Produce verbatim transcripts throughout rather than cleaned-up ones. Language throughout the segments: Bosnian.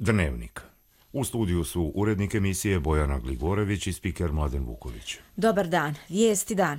Dnevnik. U studiju su urednik emisije Bojana Gligorević i spiker Mladen Vuković. Dobar dan, vijesti dana.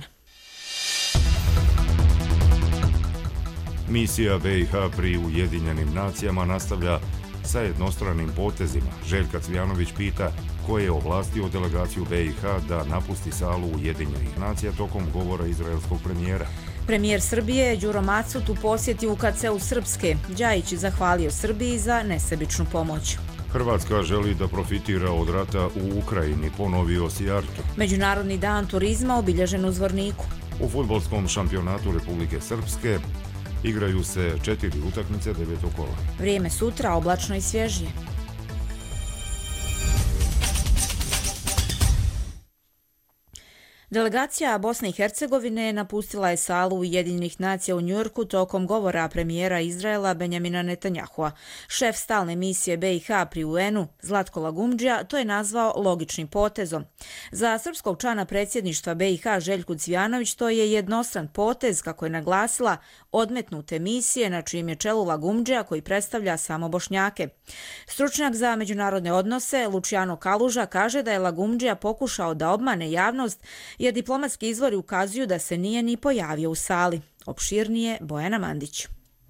Misija B i H pri Ujedinjenim nacijama nastavlja sa jednostranim potezima. Željka Cvijanović pita ko je ovlastio delegaciju B i H da napusti salu Ujedinjenih nacija tokom govora izraelskog premijera. Premijer Srbije Đuro Macut u posjeti U K C-u Srpske. Đajić zahvalio Srbiji za nesebičnu pomoć. Hrvatska želi da profitira od rata u Ukrajini, ponovio Sijarto. Međunarodni dan turizma obilježen u Zvorniku. U fudbalskom šampionatu Republike Srpske igraju se četiri utakmice devetog kola. Vrijeme sutra oblačno i svježije. Delegacija Bosne i Hercegovine napustila je salu Ujedinjenih nacija u Njujorku tokom govora premijera Izraela Benjamina Netanjahua. Šef stalne misije B i H pri U N-u Zlatko Lagumdžija to je nazvao logičnim potezom. Za srpskog člana predsjedništva B i H Željku Cvijanović to je jednostran potez, kako je naglasila, odmetnute misije na čijem je čelu Lagumdžija koji predstavlja samo Bošnjake. Stručnjak za međunarodne odnose Luciano Kaluža kaže da je Lagumdžija pokušao da obmane javnost jer diplomatski izvori ukazuju da se nije ni pojavio u sali. Opširnije Bojana Mandić.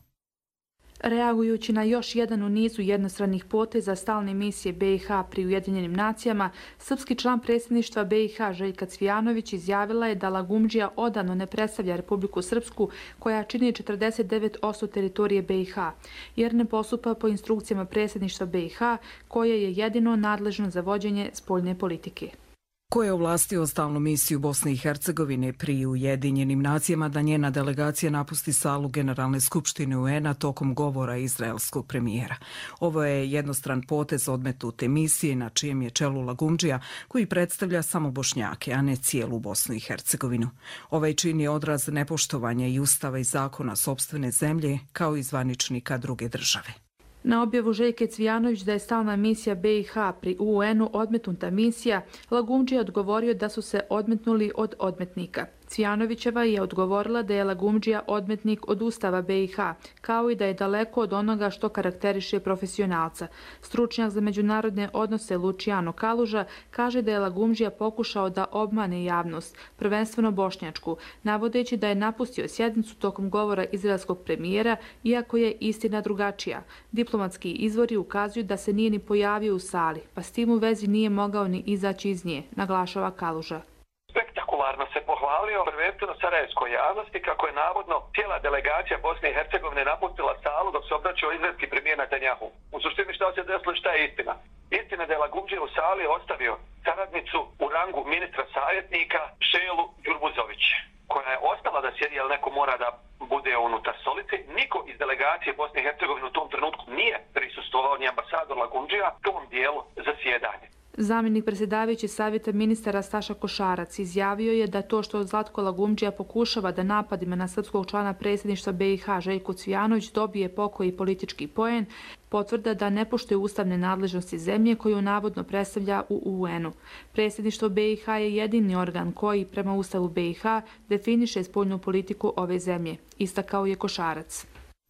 Reagujući na još jedan u nizu jednostranih poteza stalne misije B i H pri Ujedinjenim nacijama, srpski član predsjedništva B i H Željka Cvijanović izjavila je da Lagumdžija odavno ne predstavlja Republiku Srpsku, koja čini četrdeset devet posto teritorije B i H, jer ne postupa po instrukcijama predsjedništva B i H, koje je jedino nadležno za vođenje spoljne politike. Ko je ovlastio stalnu misiju Bosne i Hercegovine pri Ujedinjenim nacijama da njena delegacija napusti salu Generalne skupštine U N-a tokom govora izraelskog premijera? Ovo je jednostran potez odmetute misije na čijem je čelu Lagumdžija, koji predstavlja samo Bošnjake, a ne cijelu Bosnu i Hercegovinu. Ovaj čin je odraz nepoštovanja i ustava i zakona sopstvene zemlje, kao i zvaničnika druge države. Na objavu Željke Cvijanović da je stalna misija B i H pri U N-u odmetnuta misija, Lagumdžija je odgovorio da su se odmetnuli od odmetnika. Cvijanovićeva je odgovorila da je Lagumdžija odmetnik od ustava B i H, kao i da je daleko od onoga što karakteriše profesionalca. Stručnjak za međunarodne odnose Luciano Kaluža kaže da je Lagumdžija pokušao da obmane javnost, prvenstveno bošnjačku, navodeći da je napustio sjednicu tokom govora izraelskog premijera, iako je istina drugačija. Diplomatski izvori ukazuju da se nije ni pojavio u sali, pa s tim u vezi nije mogao ni izaći iz nje, naglašava Kaluža. Spektakularno se pohvalio prvenstveno sarajevskoj javnosti kako je navodno cijela delegacija Bosne i Hercegovine napustila salu dok se obraćao izraelski premijer Netanjahu. U suštini šta se desilo, šta je istina? Istina da je Lagumdžija u sali ostavio saradnicu u rangu ministra savjetnika Šelu Đurbuzović, koja je ostala da sjedi, jer neko mora da bude unutar stolice. Niko iz delegacije Bosne i Hercegovine u tom trenutku nije prisustvovao, ni ambasador Lagumdžija, tom dijelu zasjedanja. Zamjenik predsjedavajući savjeta ministara Staša Košarac izjavio je da to što Zlatko Lagumdžija pokušava da napadima na srpskog člana predsjedništva B i H Željku Cvijanović dobije pokoji politički poen, potvrda da ne poštuje ustavne nadležnosti zemlje koju navodno predstavlja u U N-u. Predsjedništvo B i H je jedini organ koji, prema ustavu B i H, definiše spoljnu politiku ove zemlje, istakao je Košarac.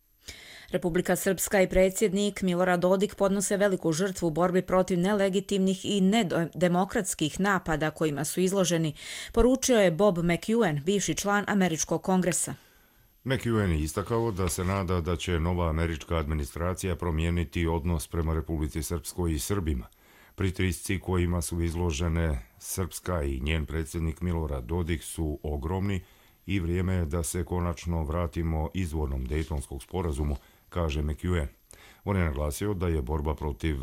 Republika Srpska i predsjednik Milorad Dodik podnose veliku žrtvu u borbi protiv nelegitimnih i nedemokratskih napada kojima su izloženi, poručio je Bob McEwen, bivši član Američkog kongresa. McEwen je istakao da se nada da će nova američka administracija promijeniti odnos prema Republici Srpskoj i Srbima. Pritisci kojima su izložene Srpska i njen predsjednik Milorad Dodik su ogromni i vrijeme je da se konačno vratimo izvornom Dejtonskog sporazumu, kaže McEwen. On je naglasio da je borba protiv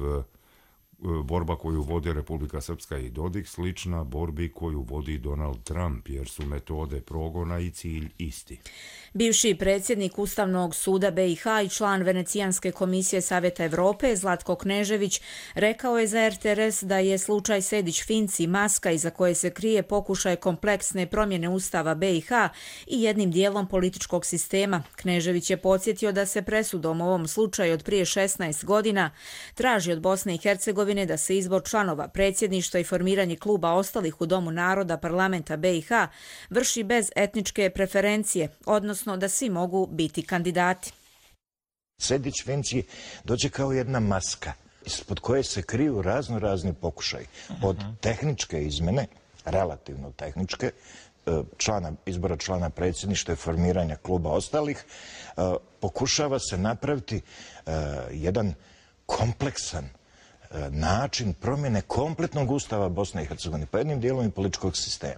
borba koju vodi Republika Srpska i Dodik slična borbi koju vodi Donald Trump, jer su metode progona i cilj isti. Bivši predsjednik Ustavnog suda B i H i član Venecijanske komisije Savjeta Evrope Zlatko Knežević rekao je za R T R S da je slučaj Sejdić-Finci maska iza koje se krije pokušaj kompleksne promjene Ustava B i H i jednim dijelom političkog sistema. Knežević je podsjetio da se presudom u ovom slučaju od prije šesnaest godina traži od Bosne i Hercegovine da se izbor članova predsjedništva i formiranje kluba ostalih u Domu naroda parlamenta B i H vrši bez etničke preferencije, odnosno da svi mogu biti kandidati. Sejdić-Finci dođe kao jedna maska. ispod koje se kriju razno razni pokušaj. Od tehničke izmene, relativno tehničke, člana, izbora člana predsjedništva i formiranja kluba ostalih, pokušava se napraviti jedan kompleksan način promjene kompletnog ustava Bosne i Hercegovine, pa jednim dijelom i političkog sistema.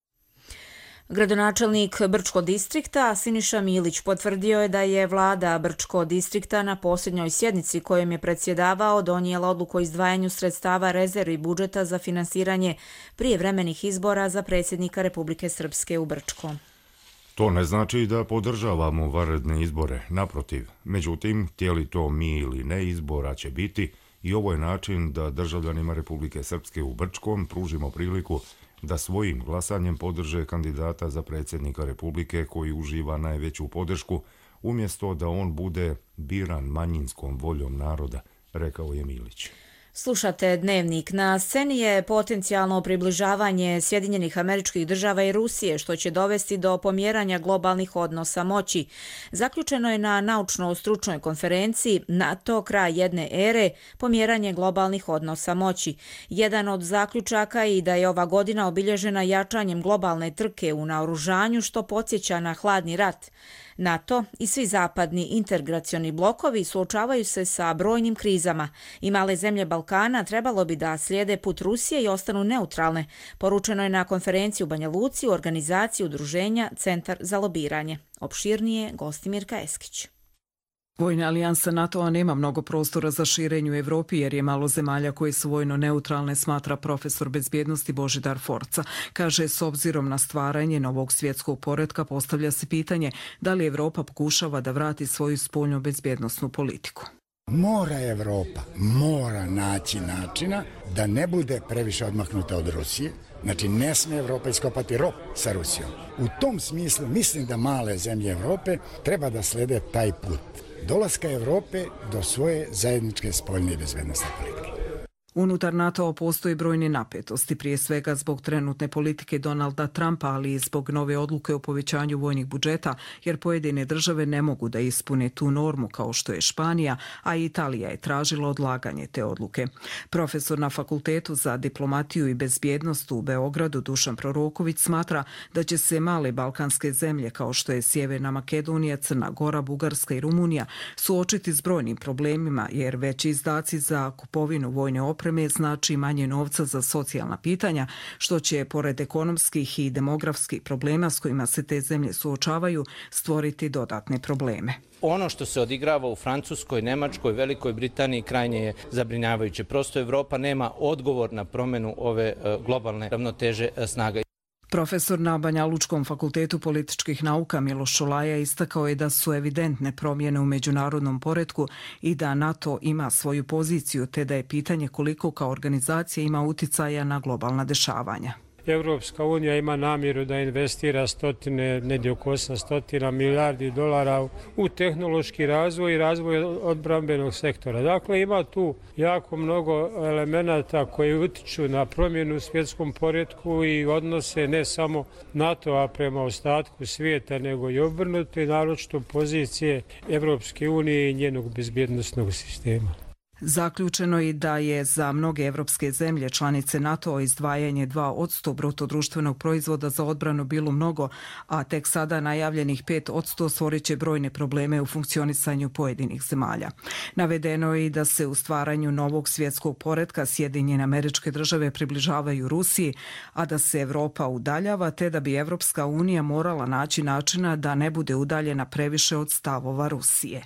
Gradonačelnik Brčkog distrikta Siniša Milić potvrdio je da je vlada Brčkog distrikta na posljednjoj sjednici kojom je predsjedavao donijela odluku o izdvajanju sredstava rezervi budžeta za finansiranje prijevremenih izbora za predsjednika Republike Srpske u Brčkom. To ne znači da podržavamo vanredne izbore, naprotiv. Međutim, htjeli to mi ili ne, izbora će biti i ovo je način da državljanima Republike Srpske u Brčkom pružimo priliku da svojim glasanjem podrže kandidata za predsjednika Republike koji uživa najveću podršku, umjesto da on bude biran manjinskom voljom naroda, rekao je Milić. Slušate Dnevnik. Na sceni je potencijalno približavanje Sjedinjenih Američkih Država i Rusije, što će dovesti do pomjeranja globalnih odnosa moći. Zaključeno je na naučno-stručnoj konferenciji NATO kraj jedne ere, pomjeranje globalnih odnosa moći. Jedan od zaključaka je i da je ova godina obilježena jačanjem globalne trke u naoružanju, što podsjeća na hladni rat. NATO i svi zapadni integracioni blokovi suočavaju se sa brojnim krizama i male zemlje Balkana trebalo bi da slijede put Rusije i ostanu neutralne, poručeno je na konferenciji u Banja Luci u organizaciji udruženja Centar za lobiranje. Opširnije Gostimirka Eskić. Vojna alijansa NATO-a nema mnogo prostora za širenje u Evropi jer je malo zemalja koje su vojno neutralne, smatra profesor bezbjednosti Božidar Forca. Kaže, s obzirom na stvaranje novog svjetskog poretka postavlja se pitanje da li Evropa pokušava da vrati svoju spoljnu bezbjednosnu politiku. Mora Evropa, mora naći načina da ne bude previše odmaknuta od Rusije. Znači, ne smije Evropa iskopati rop sa Rusijom. U tom smislu mislim da male zemlje Evrope treba da slede taj put dolaska Evrope do svoje zajedničke spoljne i bezbednosne politike. Unutar NATO postoji brojne napetosti, prije svega zbog trenutne politike Donalda Trumpa, ali i zbog nove odluke o povećanju vojnih budžeta, jer pojedine države ne mogu da ispune tu normu kao što je Španija, a Italija je tražila odlaganje te odluke. Profesor na Fakultetu za diplomatiju i bezbjednost u Beogradu Dušan Proroković smatra da će se male balkanske zemlje kao što je Sjeverna Makedonija, Crna Gora, Bugarska i Rumunija suočiti s brojnim problemima, jer veći izdaci za kupovinu vojne opreme znači manje novca za socijalna pitanja, što će, pored ekonomskih i demografskih problema s kojima se te zemlje suočavaju, stvoriti dodatne probleme. Ono što se odigrava u Francuskoj, Nemačkoj, Velikoj Britaniji krajnje je zabrinjavajuće. Prosto Evropa nema odgovor na promjenu ove globalne ravnoteže snaga. Profesor na Banja Lučkom fakultetu političkih nauka Miloš Šolaja istakao je da su evidentne promjene u međunarodnom poretku i da NATO ima svoju poziciju, te da je pitanje koliko kao organizacija ima uticaja na globalna dešavanja. Evropska unija ima namjeru da investira stotine, negdje oko osamsto milijardi dolara u tehnološki razvoj i razvoj odbrambenog sektora. Dakle, ima tu jako mnogo elemenata koji utiču na promjenu u svjetskom poretku i odnose ne samo NATO-a prema ostatku svijeta, nego i obrnuto i naročito pozicije Evropske unije i njenog bezbjednosnog sistema. Zaključeno je da je za mnoge evropske zemlje članice NATO izdvajanje dva posto bruto društvenog proizvoda za odbranu bilo mnogo, a tek sada najavljenih pet posto stvorit će brojne probleme u funkcionisanju pojedinih zemalja. Navedeno je i da se u stvaranju novog svjetskog poretka Sjedinjene Američke Države približavaju Rusiji, a da se Evropa udaljava, te da bi Evropska unija morala naći načina da ne bude udaljena previše od stavova Rusije.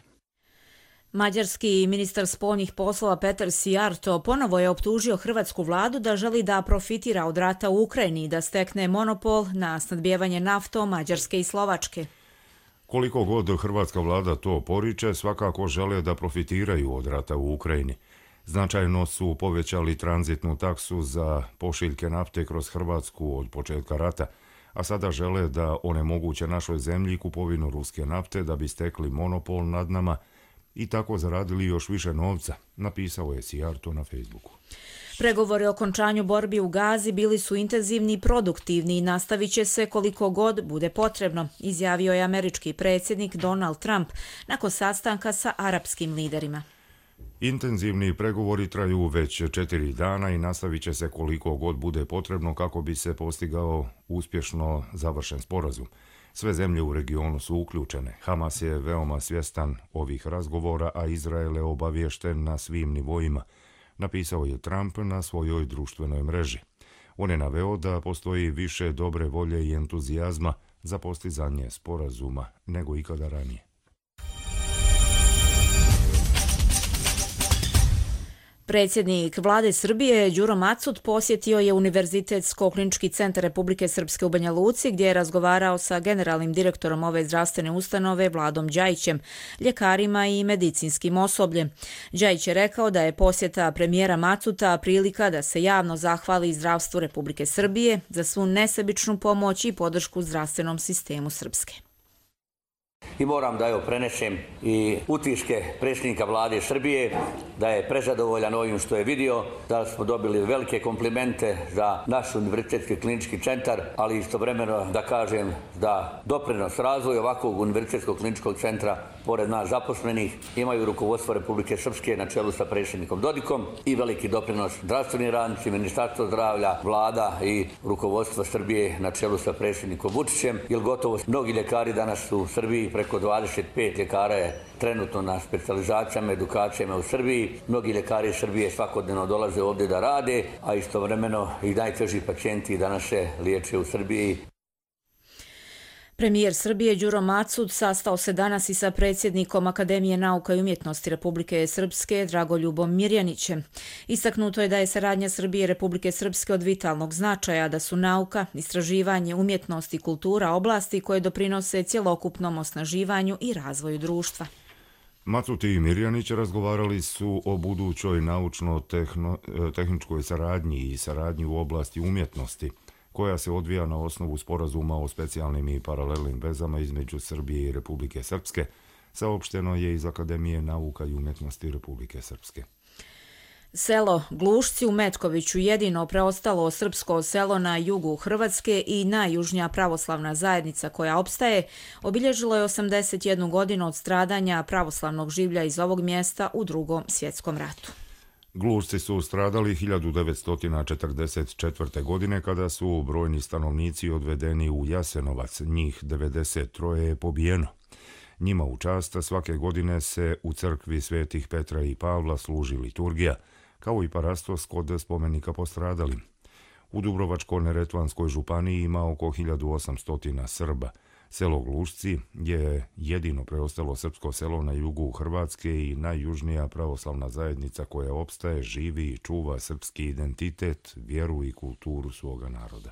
Mađarski ministar spoljnih poslova Petar Sijarto ponovo je optužio hrvatsku vladu da želi da profitira od rata u Ukrajini i da stekne monopol na snadbijevanje naftom Mađarske i Slovačke. Koliko god hrvatska vlada to poriče, svakako žele da profitiraju od rata u Ukrajini. Značajno su povećali tranzitnu taksu za pošiljke nafte kroz Hrvatsku od početka rata, a sada žele da onemoguće našoj zemlji kupovinu ruske nafte da bi stekli monopol nad nama i tako zaradili još više novca, napisao je Sijarto na Facebooku. Pregovori o okončanju borbi u Gazi bili su intenzivni i produktivni i nastavit će se koliko god bude potrebno, izjavio je američki predsjednik Donald Trump nakon sastanka sa arapskim liderima. Intenzivni pregovori traju već četiri dana i nastavit će se koliko god bude potrebno kako bi se postigao uspješno završen sporazum. Sve zemlje u regionu su uključene. Hamas je veoma svjestan ovih razgovora, a Izrael je obaviješten na svim nivoima, napisao je Trump na svojoj društvenoj mreži. On je naveo da postoji više dobre volje i entuzijazma za postizanje sporazuma nego ikada ranije. Predsjednik vlade Srbije Đuro Macut posjetio je Univerzitetsko-klinički centar Republike Srpske u Banja Luci, gdje je razgovarao sa generalnim direktorom ove zdravstvene ustanove Vladom Đajićem, ljekarima i medicinskim osobljem. Đajić je rekao da je posjeta premijera Macuta prilika da se javno zahvali zdravstvu Republike Srbije za svu nesebičnu pomoć i podršku zdravstvenom sistemu Srpske. I moram da evo prenesem i utiske predsjednika vlade Srbije, da je prezadovoljan ovim što je vidio, da smo dobili velike komplimente za naš univerzitetski klinički centar, ali istovremeno da kažem da doprinos razvoju ovakvog univerzitetskog kliničkog centra, pored nas zaposlenih, imaju rukovodstvo Republike Srpske na čelu sa predsjednikom Dodikom i veliki doprinos zdravstveni radnici, Ministarstvo zdravlja, vlada i rukovodstvo Srbije na čelu sa predsjednikom Vučićem, jer gotovo mnogi ljekari danas u Srbiji, preko dvadeset pet ljekara je trenutno na specijalizacijama, edukacijama u Srbiji. Mnogi ljekari iz Srbije svakodnevno dolaze ovdje da rade, a istovremeno i najteži pacijenti danas se liječe u Srbiji. Premijer Srbije Đuro Macut sastao se danas i sa predsjednikom Akademije nauka i umjetnosti Republike Srpske Dragoljubom Mirjanićem. Istaknuto je da je saradnja Srbije i Republike Srpske od vitalnog značaja, da su nauka, istraživanje, umjetnost i kultura oblasti koje doprinose cjelokupnom osnaživanju i razvoju društva. Macut i Mirjanić razgovarali su o budućoj naučno-tehničkoj saradnji i saradnji u oblasti umjetnosti, koja se odvija na osnovu sporazuma o specijalnim i paralelnim vezama između Srbije i Republike Srpske, saopšteno je iz Akademije nauka i umjetnosti Republike Srpske. Selo Glušci u Metkoviću, jedino preostalo srpsko selo na jugu Hrvatske i najjužnija pravoslavna zajednica koja opstaje, obilježilo je osamdeset jednu godinu od stradanja pravoslavnog življa iz ovog mjesta u Drugom svjetskom ratu. Glušci su stradali hiljadu devetsto četrdeset četvrte. godine kada su brojni stanovnici odvedeni u Jasenovac, njih devedeset troje je pobijeno. Njima u čast svake godine se u crkvi Svetih Petra i Pavla služi liturgija, kao i parastos kod spomenika postradalim. U Dubrovačko-neretvanskoj županiji ima oko hiljadu osamsto Srba. Selo Glušci je jedino preostalo srpsko selo na jugu Hrvatske i najjužnija pravoslavna zajednica koja opstaje, živi i čuva srpski identitet, vjeru i kulturu svoga naroda.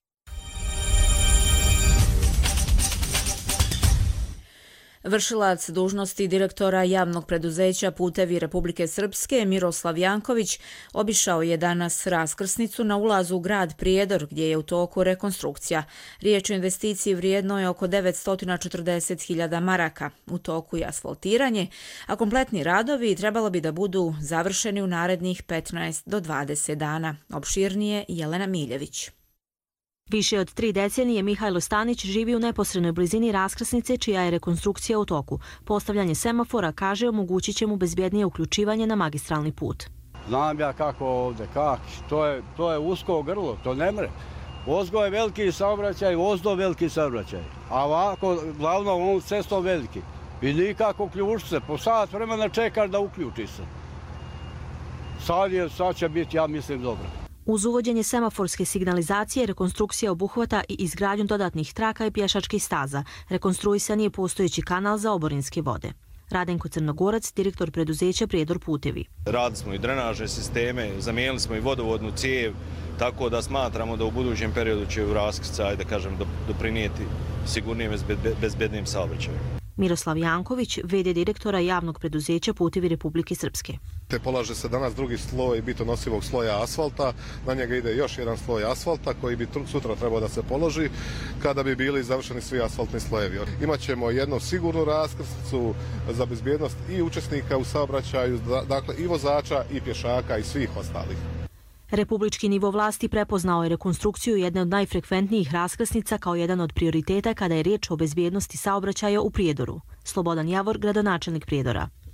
Vršilac dužnosti direktora javnog preduzeća Putevi Republike Srpske Miroslav Janković obišao je danas raskrsnicu na ulazu u grad Prijedor, gdje je u toku rekonstrukcija. Riječ o investiciji vrijednoj je oko devetsto četrdeset hiljada maraka. U toku je asfaltiranje, a kompletni radovi trebalo bi da budu završeni u narednih petnaest do dvadeset dana. Opširnije Jelena Miljević. Više od tri decenije Mihajlo Stanić živi u neposrednoj blizini raskrsnice čija je rekonstrukcija u toku. Postavljanje semafora, kaže, omogućit će mu bezbjednije uključivanje na magistralni put. Znam ja kako ovdje, kako, to je, to je usko grlo, to ne mre. Ozgo je veliki saobraćaj, ozdo veliki saobraćaj, a ovako glavno ovom cestom veliki. I nikako uključi se, po sat vremena čekaš da uključi se. Sad, je, sad će biti, ja mislim, dobro. Uz uvođenje semaforske signalizacije, rekonstrukcija obuhvata i izgradnju dodatnih traka i pješačkih staza. Rekonstruisan je postojeći kanal za oborinske vode. Radenko Crnogorac, direktor preduzeća Prijedor Putevi. Radili smo i drenažne sisteme, zamijenili smo i vodovodnu cijev, tako da smatramo da u budućem periodu će u raskrca, da kažem, doprinijeti sigurnijem i bezbednijem saobraćaju. Miroslav Janković, ve de direktora javnog preduzeća Putevi Republike Srpske. Te polaže se danas drugi sloj bitonosivog sloja asfalta, na njega ide još jedan sloj asfalta koji bi sutra trebao da se položi kada bi bili završeni svi asfaltni slojevi. Imaćemo jednu sigurnu raskrsnicu za bezbjednost i učesnika u saobraćaju, dakle i vozača i pješaka i svih ostalih. Republički nivo vlasti prepoznao je rekonstrukciju jedne od najfrekventnijih raskrsnica kao jedan od prioriteta kada je riječ o bezbjednosti saobraćaja u Prijedoru. Slobodan Javor, gradonačelnik Prijedora.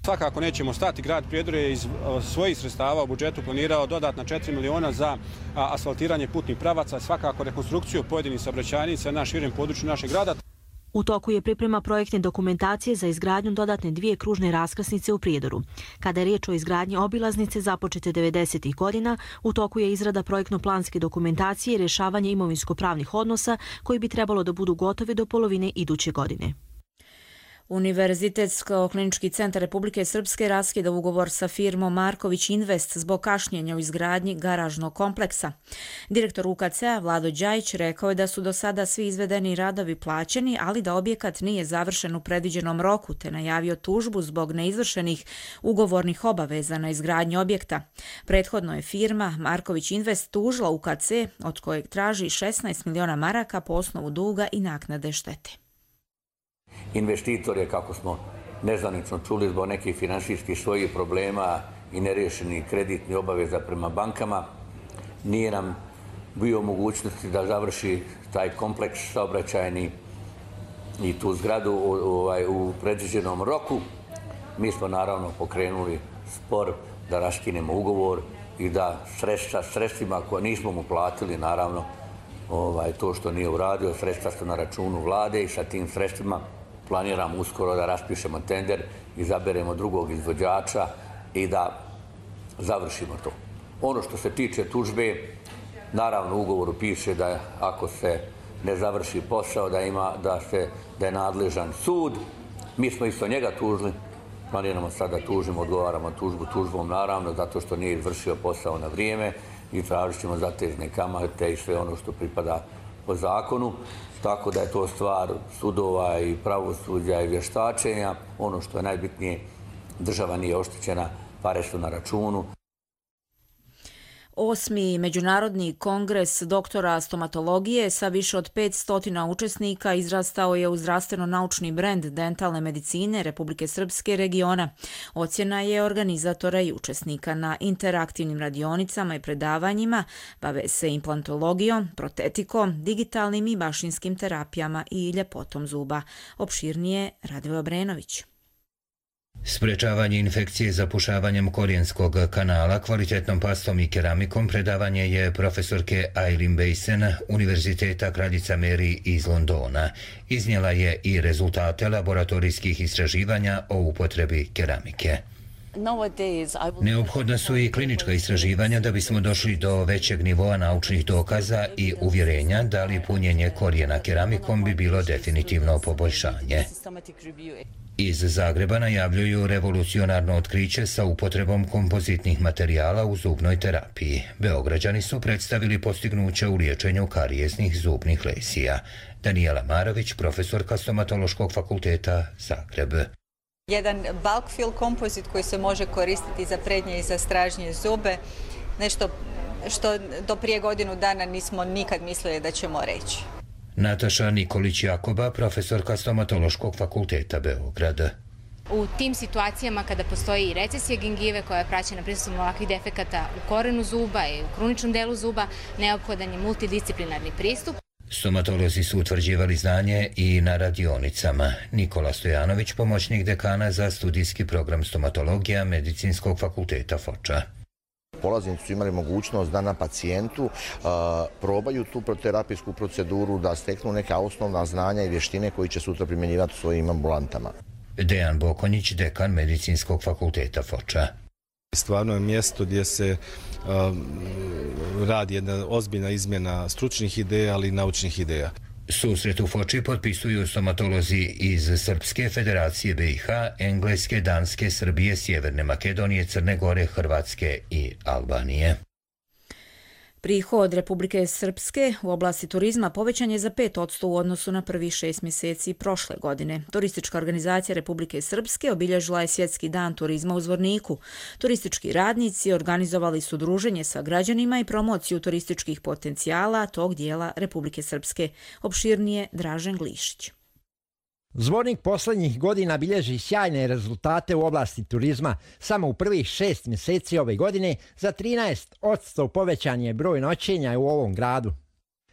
Svakako nećemo stati. Grad Prijedor je iz svojih sredstava u budžetu planirao dodatna četiri miliona za asfaltiranje putnih pravaca, svakako rekonstrukciju pojedinih saobraćajnica na širem području našeg grada. U toku je priprema projektne dokumentacije za izgradnju dodatne dvije kružne raskrsnice u Prijedoru. Kada je riječ o izgradnji obilaznice započete devedesetih godina, u toku je izrada projektno-planske dokumentacije i rješavanje imovinsko-pravnih odnosa koji bi trebalo da budu gotovi do polovine iduće godine. Univerzitetsko-klinički centar Republike Srpske raskida ugovor sa firmom Marković Invest zbog kašnjenja u izgradnji garažnog kompleksa. Direktor U K C-a Vlado Đajić rekao je da su do sada svi izvedeni radovi plaćeni, ali da objekat nije završen u predviđenom roku, te najavio tužbu zbog neizvršenih ugovornih obaveza na izgradnji objekta. Prethodno je firma Marković Invest tužila U K C, od kojeg traži šesnaest miliona maraka po osnovu duga i naknade štete. Investitor je, kako smo nezvanično čuli, zbog nekih finansijskih svojih problema i nerješenih kreditnih obaveza prema bankama, nije nam bio u mogućnosti da završi taj kompleks saobraćajni i tu zgradu ovaj, u predviđenom roku. Mi smo naravno pokrenuli spor da raskinemo ugovor i da sredstva, sredstvima koje nismo mu platili, naravno, ovaj, to što nije uradio, sredstva su na računu vlade i sa tim sredstvima planiramo uskoro da raspišemo tender, izaberemo drugog izvođača i da završimo to. Ono što se tiče tužbe, naravno u ugovoru piše da ako se ne završi posao, da, ima, da, se, da je nadležan sud. Mi smo isto njega tužili, planiramo sad da tužimo, odgovaramo tužbu tužbom naravno, zato što nije izvršio posao na vrijeme i tražit ćemo zatezne kamate i sve ono što pripada po zakonu. Tako da je to stvar sudova i pravosuđa i vještačenja. Ono što je najbitnije, država nije oštećena, pare su na računu. Osmi Međunarodni kongres doktora stomatologije sa više od petsto učesnika izrastao je u zdravstveno-naučni brend dentalne medicine Republike Srpske regiona. Ocjena je organizatora i učesnika. Na interaktivnim radionicama i predavanjima bave se implantologijom, protetikom, digitalnim i mašinskim terapijama i ljepotom zuba. Opširnije Radivoj Obrenović. Sprečavanje infekcije zapušavanjem korijenskog kanala, kvalitetnom pastom i keramikom predavanje je profesorke Eileen Basin Univerziteta Kraljica Mary iz Londona. Iznijela je i rezultate laboratorijskih istraživanja o upotrebi keramike. Neophodna su i klinička istraživanja da bismo došli do većeg nivoa naučnih dokaza i uvjerenja da li punjenje korijena keramikom bi bilo definitivno poboljšanje. Iz Zagreba najavljuju revolucionarno otkriće sa upotrebom kompozitnih materijala u zubnoj terapiji. Beograđani su predstavili postignuće u liječenju karijesnih zubnih lesija. Danijela Marović, profesorka stomatološkog fakulteta Zagreb. Jedan bulk fill kompozit koji se može koristiti za prednje i za stražnje zube, nešto što do prije godinu dana nismo nikad mislili da ćemo reći. Nataša Nikolić-Jakoba, profesorka stomatološkog fakulteta Beograd. U tim situacijama kada postoji i recesija gingive koja je praćena prisustvom ovakvih defekata u korenu zuba i u kruničnom delu zuba, neophodan je multidisciplinarni pristup. Stomatolozi su utvrđivali znanje i na radionicama. Nikola Stojanović, pomoćnik dekana za studijski program stomatologija Medicinskog fakulteta Foča. Polaznici su imali mogućnost da na pacijentu uh, probaju tu terapijsku proceduru, da steknu neka osnovna znanja i vještine koji će sutra primjenjivati u svojim ambulantama. Dejan Bokonjić, dekan Medicinskog fakulteta Foča. Stvarno je mjesto gdje se um, radi jedna ozbiljna izmjena stručnih ideja, ali i naučnih ideja. Susret u Foči potpisuju stomatolozi iz Srpske, Federacije B i H, Engleske, Danske, Srbije, Sjeverne Makedonije, Crne Gore, Hrvatske i Albanije. Prihod Republike Srpske u oblasti turizma povećan je za pet posto u odnosu na prvih šest mjeseci prošle godine. Turistička organizacija Republike Srpske obilježila je Svjetski dan turizma u Zvorniku. Turistički radnici organizovali su druženje sa građanima i promociju turističkih potencijala tog dijela Republike Srpske. Opširnije Dražen Glišić. Zvornik posljednjih godina bilježi sjajne rezultate u oblasti turizma. Samo u prvih šest mjeseci ove godine za trinaest posto povećan je broj noćenja u ovom gradu.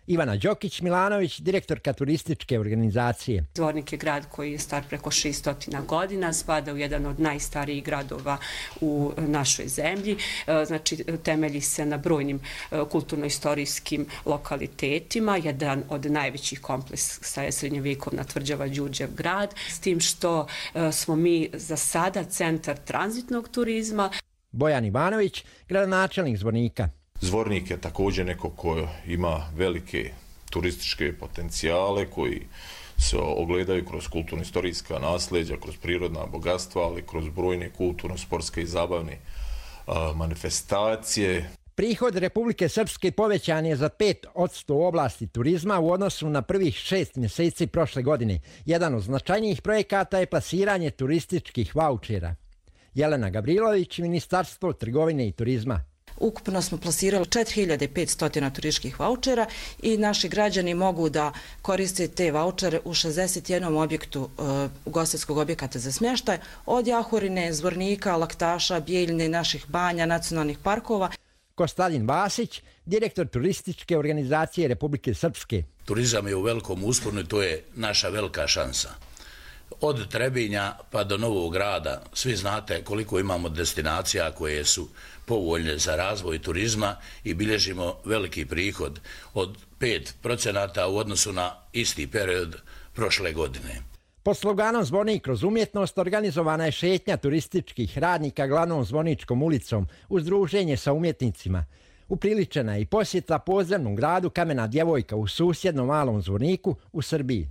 Ivana Đokić-Milanović, direktorka turističke organizacije. Zvornik je grad koji je star preko šesto godina, spada u jedan od najstarijih gradova u našoj zemlji. Znači, temelji se na brojnim kulturno-istorijskim lokalitetima. Jedan od najvećih kompleksa je srednjovjekovna tvrđava Đurđev grad, s tim što smo mi za sada centar tranzitnog turizma. Bojan Ivanović, gradonačelnik Zvornika. Zvornik je također neko ko ima velike turističke potencijale koji se ogledaju kroz kulturno-istorijska nasljeđa, kroz prirodna bogatstva, ali kroz brojne kulturno-sportske i zabavne a, manifestacije. Prihod Republike Srpske povećan je za pet posto u oblasti turizma u odnosu na prvih šest mjeseci prošle godine. Jedan od značajnijih projekata je plasiranje turističkih vaučera. Jelena Gavrilović, Ministarstvo trgovine i turizma. Ukupno smo plasirali četiri hiljade petsto turističkih vaučera i naši građani mogu da koriste te vaučere u šezdeset jednom objektu ugostiteljskog objekata za smještaj, od Jahorine, Zvornika, Laktaša, Bijeljine, naših banja, nacionalnih parkova. Kostadin Vasić, direktor turističke organizacije Republike Srpske. Turizam je u velikom usponu i to je naša velika šansa. Od Trebinja pa do Novog Grada, svi znate koliko imamo destinacija koje su povoljne za razvoj turizma i bilježimo veliki prihod od pet procenata u odnosu na isti period prošle godine. Pod sloganom Zvornik kroz umjetnost organizovana je šetnja turističkih radnika glavnom Zvorničkom ulicom uz druženje sa umjetnicima. Upriličena je i posjeta podzemnom gradu Kamena djevojka u susjednom Malom Zvorniku u Srbiji.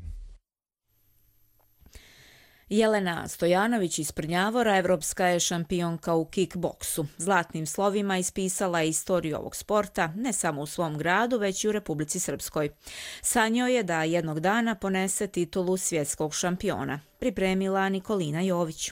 Jelena Stojanović iz Prnjavora, evropska je šampionka u kickboksu. Zlatnim slovima ispisala je istoriju ovog sporta, ne samo u svom gradu, već i u Republici Srpskoj. Sanjao je da jednog dana ponese titulu svjetskog šampiona. Pripremila Nikolina Jović.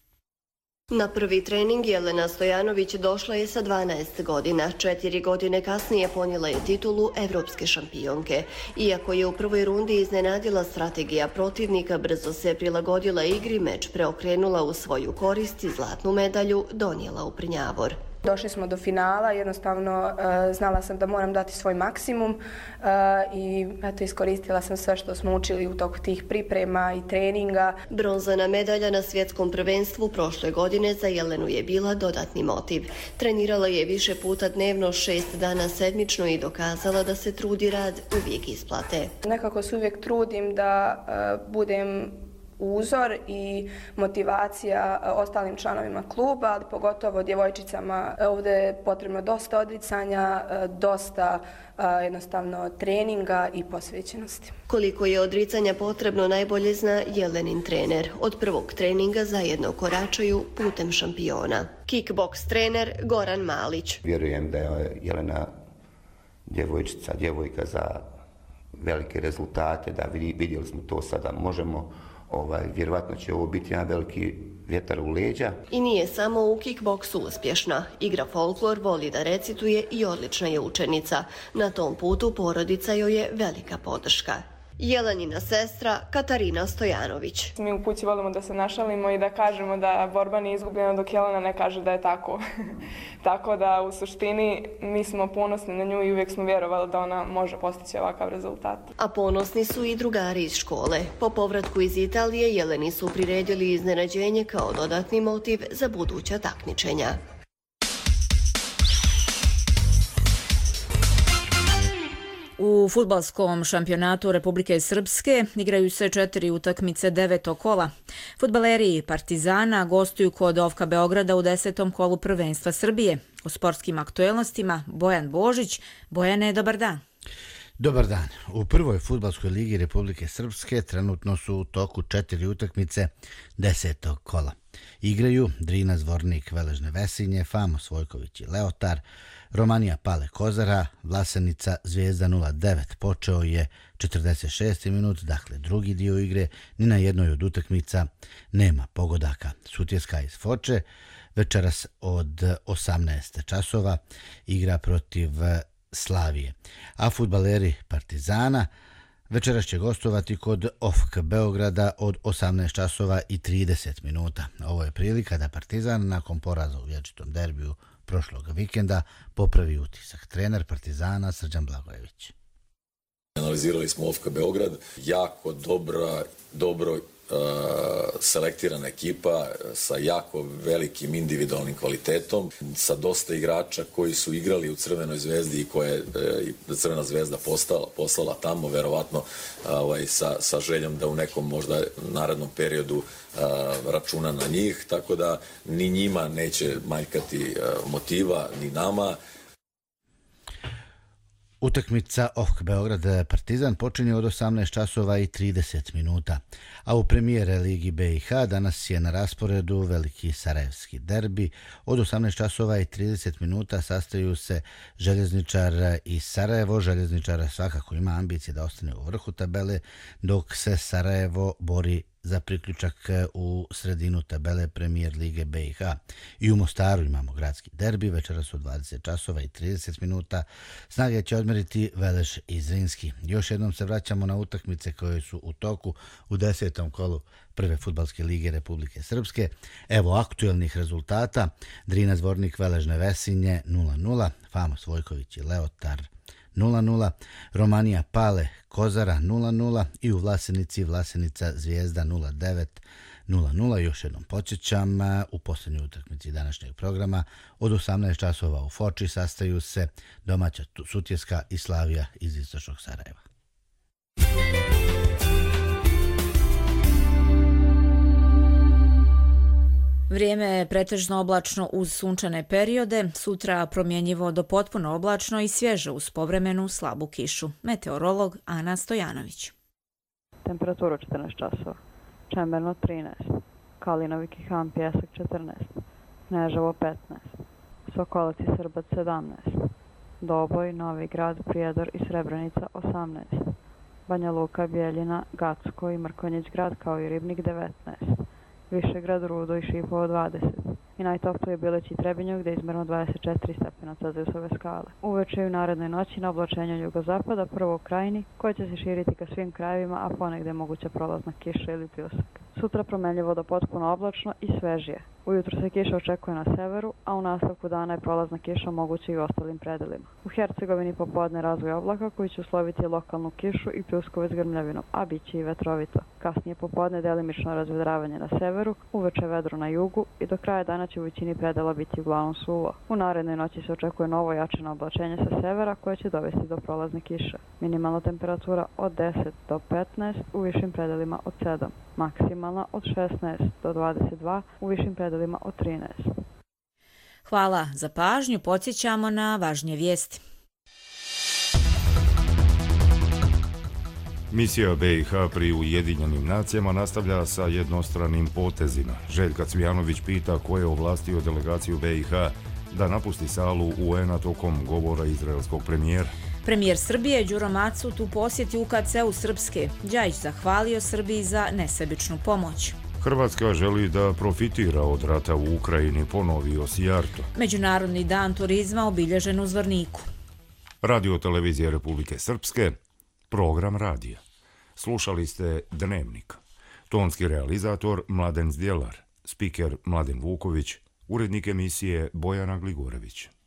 Na prvi trening Jelena Stojanović došla je sa dvanaest godina. Četiri godine kasnije ponijela je titulu evropske šampionke. Iako je u prvoj rundi iznenadila strategija protivnika, brzo se prilagodila igri, meč preokrenula u svoju korist i zlatnu medalju donijela u Prnjavor. Došli smo do finala, jednostavno znala sam da moram dati svoj maksimum i eto, iskoristila sam sve što smo učili u toku tih priprema i treninga. Bronzana medalja na svjetskom prvenstvu prošle godine za Jelenu je bila dodatni motiv. Trenirala je više puta dnevno, šest dana sedmično i dokazala da se trudi rad uvijek isplate. Nekako se uvijek trudim da budem uzor i motivacija ostalim članovima kluba, ali pogotovo djevojčicama. Ovdje je potrebno dosta odricanja, dosta jednostavno treninga i posvećenosti. Koliko je odricanja potrebno najbolje zna Jelenin trener. Od prvog treninga zajedno koračaju putem šampiona. Kickboks trener Goran Malić. Vjerujem da je Jelena djevojčica, djevojka za velike rezultate, da vidjeli smo to sada, možemo Ovaj, vjerovatno će ovo biti jedan veliki vjetar u leđa. I nije samo u kickboksu uspješna. Igra folklor, voli da recituje i odlična je učenica. Na tom putu porodica joj je velika podrška. Jelenina sestra Katarina Stojanović. Mi u kući volimo da se našalimo i da kažemo da borba nije izgubljena dok Jelena ne kaže da je tako. Tako da u suštini mi smo ponosni na nju i uvijek smo vjerovali da ona može postići ovakav rezultat. A ponosni su i drugari iz škole. Po povratku iz Italije Jeleni su priredili iznenađenje kao dodatni motiv za buduća takmičenja. U fudbalskom šampionatu Republike Srpske igraju se četiri utakmice devetog kola. Fudbaleri Partizana gostuju kod Ofka Beograda u desetom kolu prvenstva Srbije. U sportskim aktuelnostima Bojan Božić. Bojane, dobar dan. Dobar dan. U prvoj fudbalskoj ligi Republike Srpske trenutno su u toku četiri utakmice desetog kola. Igraju Drina Zvornik Veležne Vesinje, Famos Vojković i Leotar, Romanija Pale Kozara, Vlasenica Zvijezda nula devet. Počeo je četrdeset šesti minut, dakle drugi dio igre, ni na jednoj od utakmica nema pogodaka. Sutjeska iz Foče večeras od osamnaest časova igra protiv Slavije, a fudbaleri Partizana večeras će gostovati kod Ofk Beograda od osamnaest časova i trideset minuta. Ovo je prilika da Partizan nakon poraza u vječitom derbiju prošlog vikenda popravi utisak. Trener Partizana Srđan Blagojević. Analizirali smo O F K Beograd, jako dobra, dobro uh, selektirana ekipa sa jako velikim individualnim kvalitetom, sa dosta igrača koji su igrali u Crvenoj zvezdi i koje je uh, Crvena zvezda postala, poslala tamo, verovatno uh, sa, sa željom da u nekom možda narednom periodu uh, računa na njih, tako da ni njima neće manjkati uh, motiva, ni nama. Utakmica O F K Beograd Partizan počinje od osamnaest časova i trideset minuta, a u premijere Ligi B i H danas je na rasporedu veliki sarajevski derbi. Od osamnaest časova i trideset minuta sastaju se Željezničar i Sarajevo. Željezničar svakako ima ambicije da ostane u vrhu tabele, dok se Sarajevo bori za priključak u sredinu tabele Premijer Lige B i H. I u Mostaru imamo gradski derbi, večeras od dvadeset časova i trideset minuta. Snage će odmeriti Veleš i Zrinski. Još jednom se vraćamo na utakmice koje su u toku u desetom kolu prve fudbalske lige Republike Srpske. Evo aktuelnih rezultata. Drina Zvornik Veležne Vesinje nula nula, Famos Vojković i Leotar nula nula, Romanija Pale Kozara nula nula i u Vlasenici Vlasenica Zvijezda nula devet nula nula. Još jednom podsjećam, u posljednjoj utakmici današnjeg programa od osamnaest časova u Foči sastaju se domaća Sutjeska i Slavija iz istočnog Sarajeva. Vrijeme je pretežno oblačno uz sunčane periode, sutra promjenjivo do potpuno oblačno i svježe uz povremenu slabu kišu. Meteorolog Ana Stojanović. Temperatura četrnaest časova, Čemerno trinaest, Kalinovik i Han Pjesak četrnaest, Kneževo petnaest, Sokolac i Srbac sedamnaest, Doboj, Novi Grad, Prijedor i Srebrenica osamnaest, Banja Luka, Bijeljina, Gacko i Mrkonjić Grad kao i Ribnik devetnaest, Višegrad, Rudo i Šipovo dvadeset i najtoplije Bileći i Trebinju gdje je izmjerno dvadeset četiri stepena Celzijusove skale. Uveče i u narednoj noći na oblačenju jugozapada, prvo u krajini, koja će se širiti ka svim krajevima, a ponegdje moguća prolazna kiša ili pljusak. Sutra promenljivo do potpuno oblačno i svežije. Ujutro se kiša očekuje na severu, a u nastavku dana je prolazna kiša moguća i u ostalim predelima. U Hercegovini popodne razvoj oblaka koji će usloviti lokalnu kišu i pljuskove s grmljavinom, a bit će i vetrovito. Kasnije popodne delimično razvedravanje na severu, uveče vedro na jugu i do kraja dana će u većini predela biti uglavnom suvo. U narednoj noći se očekuje novo jačeno oblačenje sa severa koje će dovesti do prolazne kiše. Minimalna temperatura od deset do petnaest, u višim predelima od sedam. Maksimalna od šesnaest do dvadeset dva, u višim predelima od trinaest. Hvala za pažnju, podsjećamo na važnije vijesti. Misija B i H pri Ujedinjenim nacijama nastavlja sa jednostranim potezima. Željka Cvijanović pita ko je ovlastio delegaciju B i H da napusti salu U N-a tokom govora izraelskog premijera. Premijer Srbije Đuro Macut u posjeti U K C-u Srpske. Đajić zahvalio Srbiji za nesebičnu pomoć. Hrvatska želi da profitira od rata u Ukrajini, ponovio Sijarto. Međunarodni dan turizma obilježen u Zvorniku. Radio televizije Republike Srpske, program radija. Slušali ste Dnevnik. Tonski realizator Mladen Zdjelar, spiker Mladen Vuković, urednik emisije Bojana Gligorević.